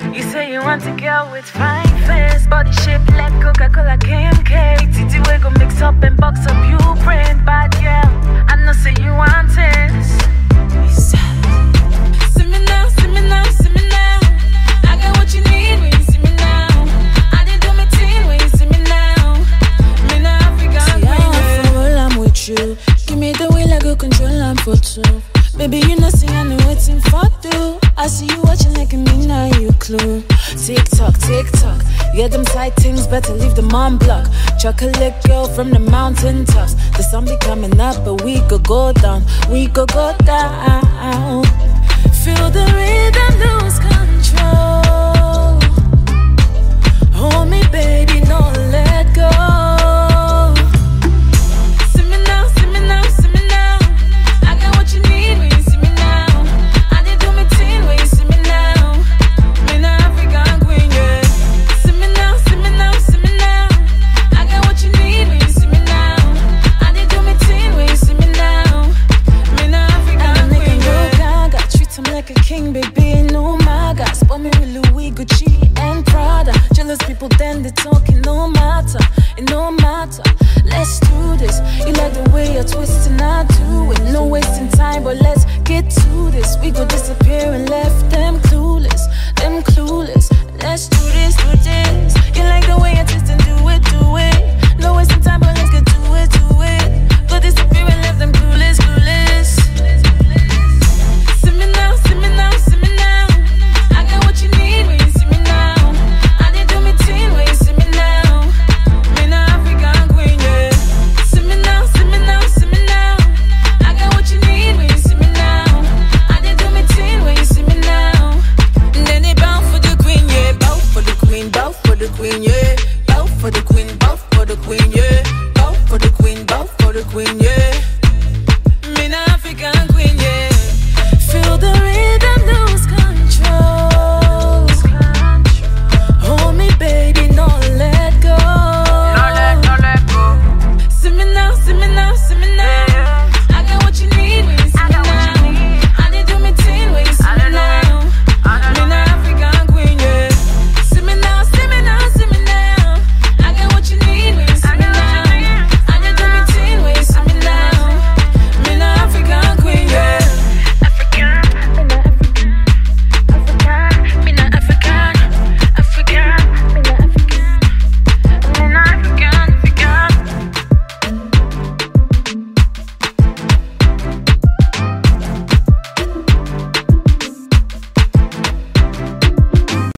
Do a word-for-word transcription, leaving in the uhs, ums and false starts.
You say you want a girl with fine face, body shape like Coca-Cola K M K. T T we go mix up and box up you brain, bad girl. I know say you want this. See me now, see me now, see me now. I got what you need when you see me now. I did do my thing when you see me now. Me now African see, I fall, I'm with you. Give me the wheel, I go control, I'm for two. Baby, you know, see, I know waiting for do. I see you watching like a me, now you clue. Tick tock, tick tock. Yeah, them side things, better leave them on block. Chocolate girl from the mountain tops. The sun be coming up, but we could go down. We could go down. Feel the rhythm, lose control. Hold me, baby, no